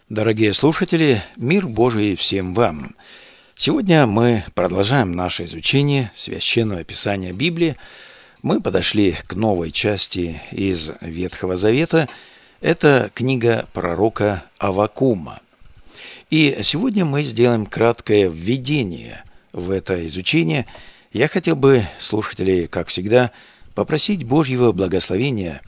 Дорогие слушатели, мир Божий всем вам! Сегодня мы продолжаем наше изучение Священного Писания Библии. Мы подошли к новой части из Ветхого Завета. Это книга пророка Аввакума. И сегодня мы сделаем краткое введение в это изучение. Я хотел бы слушателей, как всегда, попросить Божьего благословения,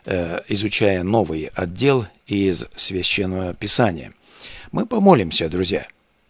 изучая новый отдел из Священного Писания. Мы помолимся, друзья.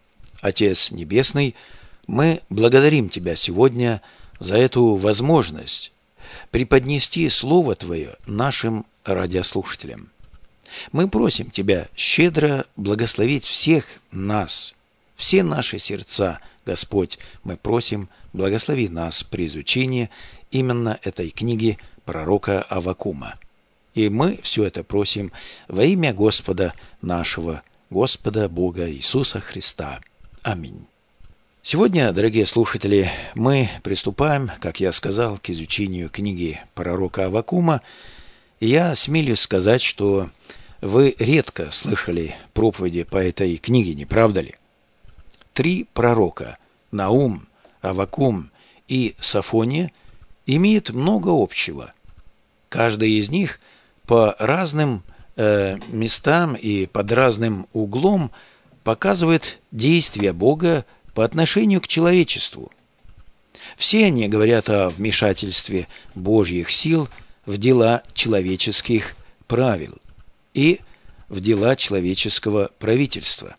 Отец Небесный, мы благодарим Тебя сегодня за эту возможность преподнести Слово Твое нашим радиослушателям. Мы просим Тебя щедро благословить всех нас, все наши сердца, Господь, мы просим, благослови нас при изучении именно этой книги пророка Аввакума. И мы все это просим во имя Господа нашего, Господа Бога Иисуса Христа. Аминь. Сегодня, дорогие слушатели, мы приступаем, как я сказал, к изучению книги пророка Аввакума. И я смелюсь сказать, что вы редко слышали проповеди по этой книге, не правда ли? 3 пророка – Наум, Аввакум и Софония – имеют много общего. Каждый из них по разным местам и под разным углом показывает действия Бога по отношению к человечеству. Все они говорят о вмешательстве Божьих сил в дела человеческих правил и в дела человеческого правительства.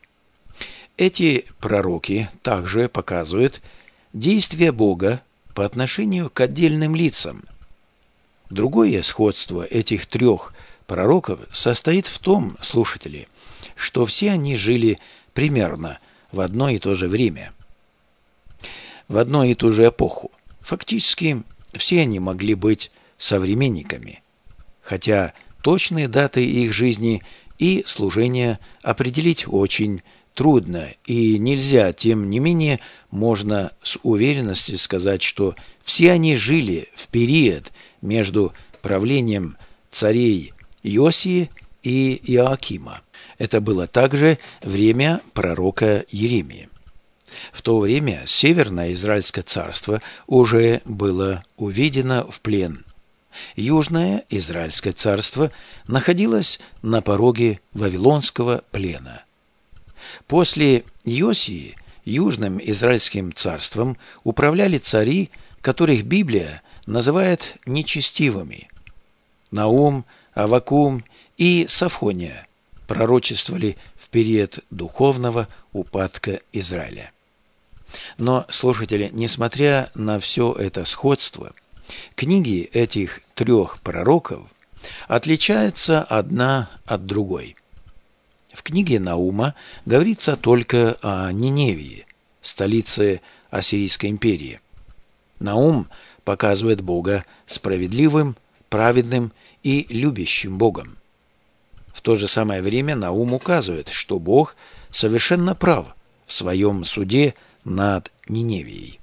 Эти пророки также показывают действия Бога по отношению к отдельным лицам. Другое сходство этих 3 пророков состоит в том, слушатели, что все они жили примерно в одно и то же время, в одну и ту же эпоху. Фактически, все они могли быть современниками, хотя точные даты их жизни и служения определить очень трудно, и нельзя, тем не менее, можно с уверенностью сказать, что все они жили в период между правлением царей Иосии и Иоакима. Это было также время пророка Иеремии. В то время Северное Израильское царство уже было уведено в плен. Южное Израильское царство находилось на пороге Вавилонского плена. После Иосии Южным Израильским царством управляли цари, которых Библия называет нечестивыми. Наум, Аввакум и Софония пророчествовали в период духовного упадка Израиля. Но, слушатели, несмотря на все это сходство, книги этих 3 пророков отличаются одна от другой. В книге Наума говорится только о Ниневии, столице Ассирийской империи. Наум показывает Бога справедливым, праведным и любящим Богом. В то же самое время Наум указывает, что Бог совершенно прав в своем суде над Ниневией.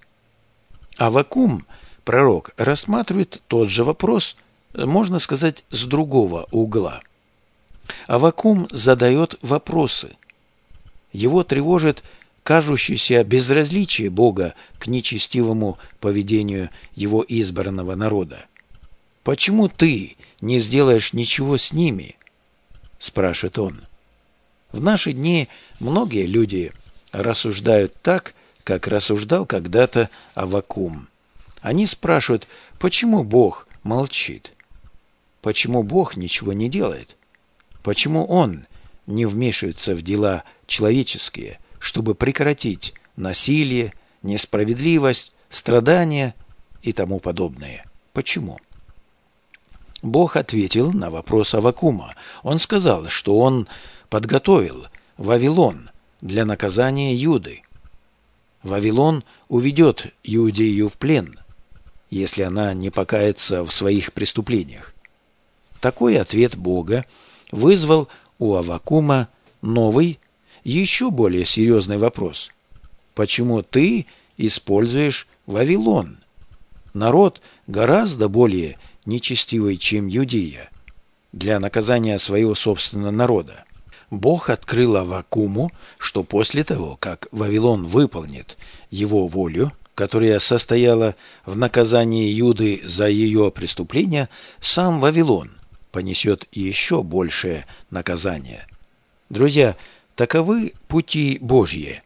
Аввакум, пророк, рассматривает тот же вопрос, можно сказать, с другого угла. Аввакум задает вопросы. Его тревожит кажущееся безразличие Бога к нечестивому поведению его избранного народа. «Почему ты не сделаешь ничего с ними?» – спрашивает он. В наши дни многие люди рассуждают так, как рассуждал когда-то Аввакум. Они спрашивают, почему Бог молчит? Почему Бог ничего не делает? Почему Он не вмешивается в дела человеческие, чтобы прекратить насилие, несправедливость, страдания и тому подобное? Почему? Бог ответил на вопрос Аввакума. Он сказал, что Он подготовил Вавилон для наказания Юды. Вавилон уведет Иудею в плен, если она не покается в своих преступлениях. Такой ответ Бога вызвал у Аввакума новый, еще более серьезный вопрос. Почему ты используешь Вавилон? Народ гораздо более нечестивый, чем Иудея, для наказания своего собственного народа. Бог открыл Аввакуму, что после того, как Вавилон выполнит его волю, которая состояла в наказании Юды за ее преступления, сам Вавилон понесет еще большее наказание. Друзья, таковы пути Божьи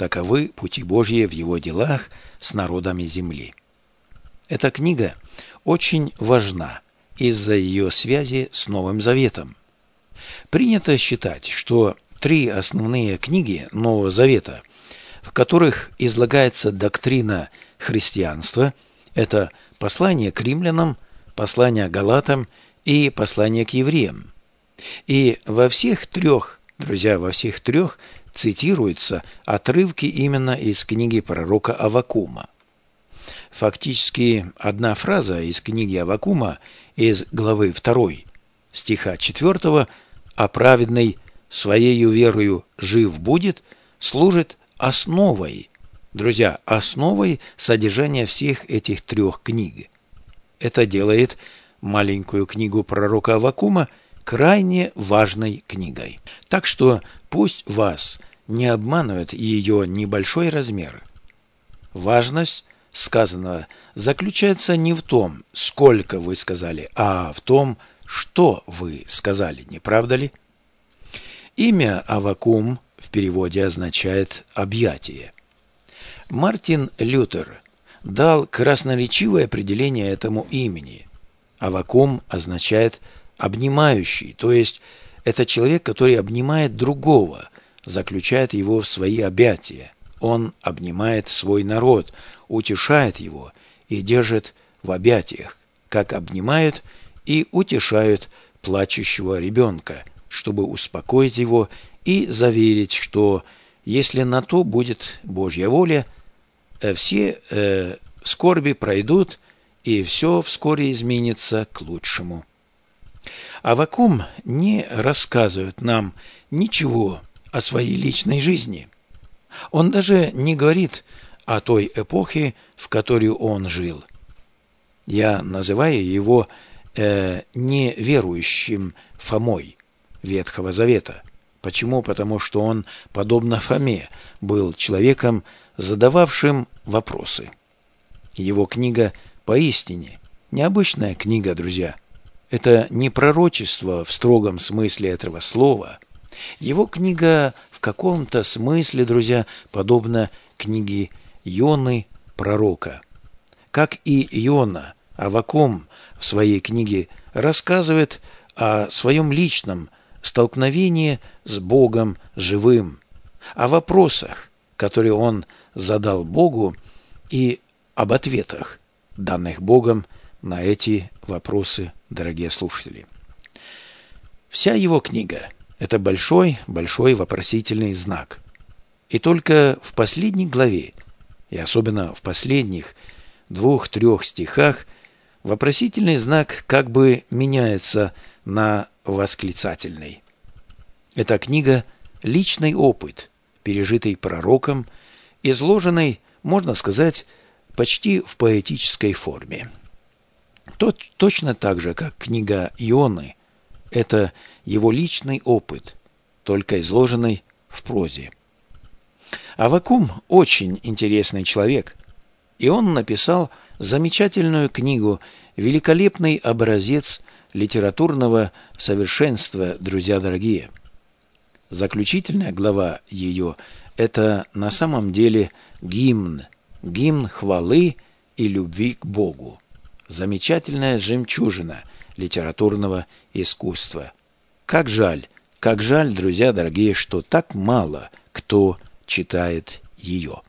в его делах с народами земли. Эта книга очень важна из-за ее связи с Новым Заветом. Принято считать, что 3 основные книги Нового Завета, в которых излагается доктрина христианства, это послание к римлянам, послание к галатам и послание к евреям. И во всех 3, друзья, цитируются отрывки именно из книги пророка Аввакума. Фактически одна фраза из книги Аввакума из главы 2, стиха 4: «А праведный своею верою жив будет», служит основой, друзья, основой содержания всех этих 3 книг. Это делает маленькую книгу пророка Аввакума крайне важной книгой. Так что пусть вас не обманывает ее небольшой размер. Важность сказанного заключается не в том, сколько вы сказали, а в том, что вы сказали, не правда ли? Имя Аввакум в переводе означает «объятие». Мартин Лютер дал красноречивое определение этому имени. Аввакум означает «обнимающий», то есть это человек, который обнимает другого, заключает его в свои объятия. Он обнимает свой народ, утешает его и держит в объятиях, как обнимают и утешают плачущего ребенка, чтобы успокоить его и заверить, что если на то будет Божья воля, все скорби пройдут, и все вскоре изменится к лучшему. Аввакум не рассказывает нам ничего о своей личной жизни. Он даже не говорит о той эпохе, в которой он жил. Я называю его неверующим Фомой Ветхого Завета. Почему? Потому что он, подобно Фоме, был человеком, задававшим вопросы. Его книга поистине необычная книга, друзья. Это не пророчество в строгом смысле этого слова. Его книга в каком-то смысле, друзья, подобна книге Ионы пророка. Как и Иона, Аввакум в своей книге рассказывает о своем личном столкновении с Богом живым, о вопросах, которые он задал Богу, и об ответах, данных Богом на эти вопросы, дорогие слушатели. Вся его книга – это большой вопросительный знак. И только в последней главе, и особенно в последних 2-3 стихах, вопросительный знак как бы меняется на восклицательный. Эта книга – личный опыт, пережитый пророком, изложенный, можно сказать, почти в поэтической форме. Точно так же, как книга Ионы, это его личный опыт, только изложенный в прозе. Аввакум очень интересный человек, и он написал замечательную книгу, великолепный образец литературного совершенства, друзья дорогие. Заключительная глава ее – это на самом деле гимн хвалы и любви к Богу. Замечательная жемчужина литературного искусства. Как жаль, друзья дорогие, что так мало кто читает ее.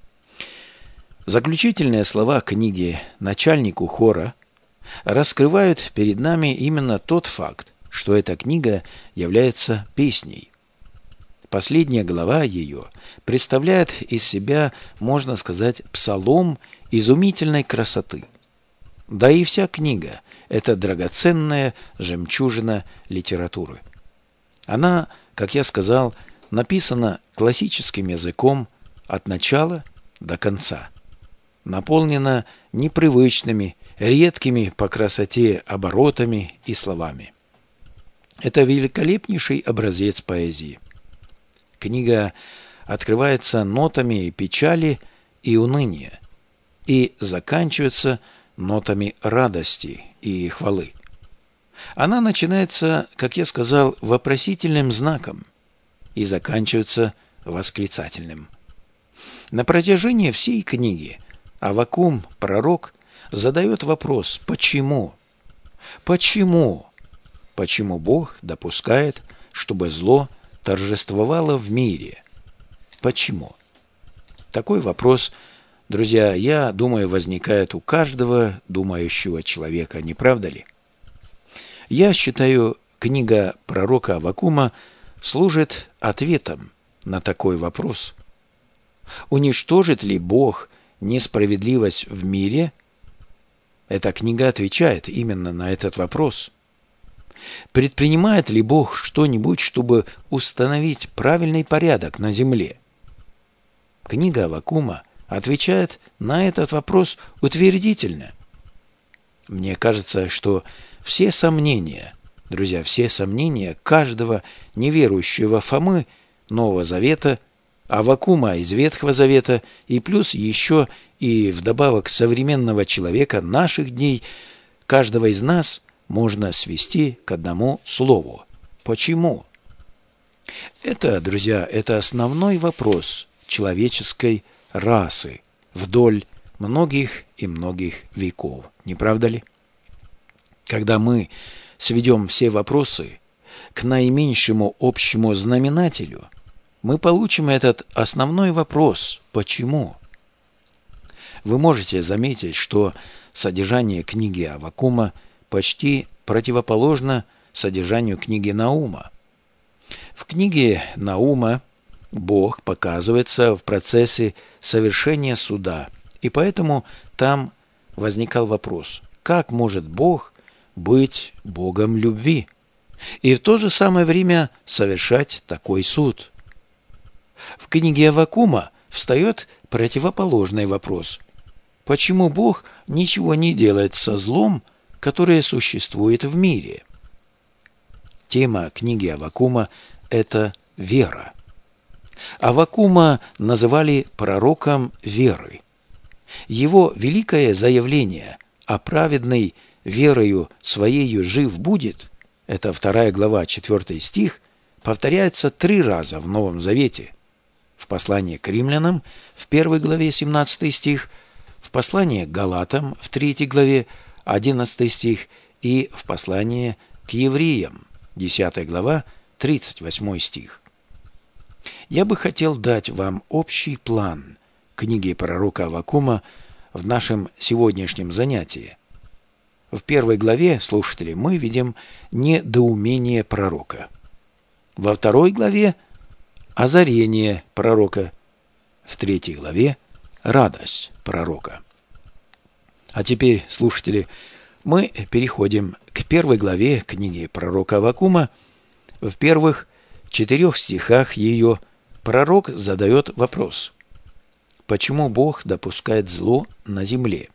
Заключительные слова книги начальнику хора раскрывают перед нами именно тот факт, что эта книга является песней. Последняя глава ее представляет из себя, можно сказать, псалом изумительной красоты. Да и вся книга – это драгоценная жемчужина литературы. Она, как я сказал, написана классическим языком от начала до конца. Наполнена непривычными, редкими по красоте оборотами и словами. Это великолепнейший образец поэзии. Книга открывается нотами печали и уныния и заканчивается нотами радости и хвалы. Она начинается, как я сказал, вопросительным знаком и заканчивается восклицательным. На протяжении всей книги Аввакум, пророк, задает вопрос «Почему?». Почему? Почему Бог допускает, чтобы зло торжествовало в мире? Почему? Такой вопрос, друзья, я думаю, возникает у каждого думающего человека, не правда ли? Я считаю, книга пророка Аввакума служит ответом на такой вопрос. Уничтожит ли Бог несправедливость в мире? Эта книга отвечает именно на этот вопрос. Предпринимает ли Бог что-нибудь, чтобы установить правильный порядок на земле? Книга Аввакума отвечает на этот вопрос утвердительно. Мне кажется, что все сомнения, друзья, все сомнения каждого неверующего Фомы Нового Завета, Аввакума из Ветхого Завета и плюс еще и вдобавок современного человека наших дней, каждого из нас можно свести к одному слову. Почему? Это, друзья, это основной вопрос человеческой расы вдоль многих и многих веков. Не правда ли? Когда мы сведем все вопросы к наименьшему общему знаменателю, мы получим этот основной вопрос «Почему?». Вы можете заметить, что содержание книги Аввакума почти противоположно содержанию книги Наума. В книге Наума Бог показывается в процессе совершения суда, и поэтому там возникал вопрос, как может Бог быть Богом любви и в то же самое время совершать такой суд? В книге Аввакума встает противоположный вопрос. Почему Бог ничего не делает со злом, которое существует в мире? Тема книги Аввакума – это вера. Аввакума называли пророком веры. Его великое заявление о праведной верою своею жив будет, это 2 глава, 4 стих, повторяется 3 раза в Новом Завете. В послании к римлянам в 1 главе 17 стих, в послании к Галатам в 3 главе 11 стих и в послании к евреям 10 глава 38 стих. Я бы хотел дать вам общий план книги пророка Аввакума в нашем сегодняшнем занятии. В 1 главе, слушатели, мы видим недоумение пророка. Во 2 главе – озарение пророка. В 3 главе – радость пророка. А теперь, слушатели, мы переходим к 1 главе книги пророка Аввакума. В первых 4 стихах ее пророк задает вопрос: почему Бог допускает зло на земле?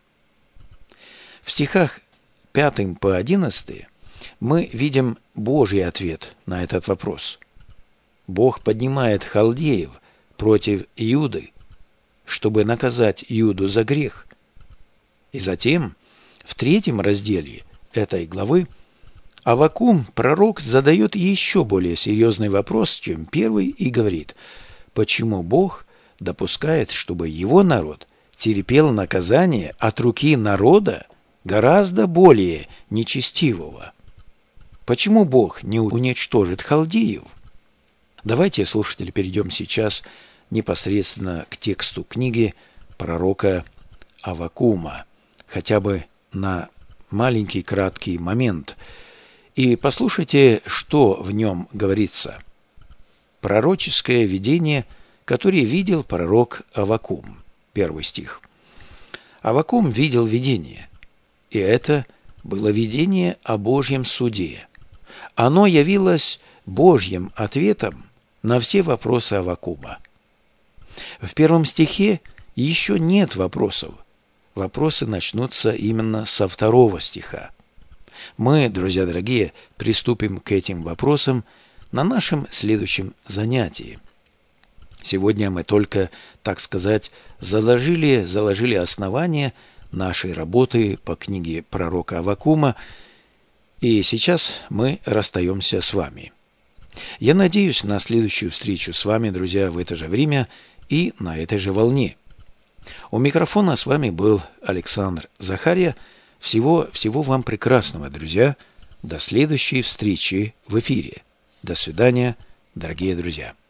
В стихах 5 по 11 мы видим Божий ответ на этот вопрос. Бог поднимает халдеев против Иуды, чтобы наказать Иуду за грех. И затем, в 3 разделе этой главы, Аввакум, пророк, задает еще более серьезный вопрос, чем первый, и говорит, почему Бог допускает, чтобы его народ терпел наказание от руки народа гораздо более нечестивого? Почему Бог не уничтожит халдеев? Давайте, слушатели, перейдем сейчас непосредственно к тексту книги пророка Аввакума, хотя бы на маленький краткий момент, и послушайте, что в нем говорится. Пророческое видение, которое видел пророк Аввакум. 1 стих. Аввакум видел видение, и это было видение о Божьем суде. Оно явилось Божьим ответом на все вопросы Аввакума. В 1 стихе еще нет вопросов. Вопросы начнутся именно со 2 стиха. Мы, друзья дорогие, приступим к этим вопросам на нашем следующем занятии. Сегодня мы только, так сказать, заложили основания нашей работы по книге пророка Аввакума, и сейчас мы расстаемся с вами. Я надеюсь на следующую встречу с вами, друзья, в это же время и на этой же волне. У микрофона с вами был Александр Захарья. Всего вам прекрасного, друзья. До следующей встречи в эфире. До свидания, дорогие друзья.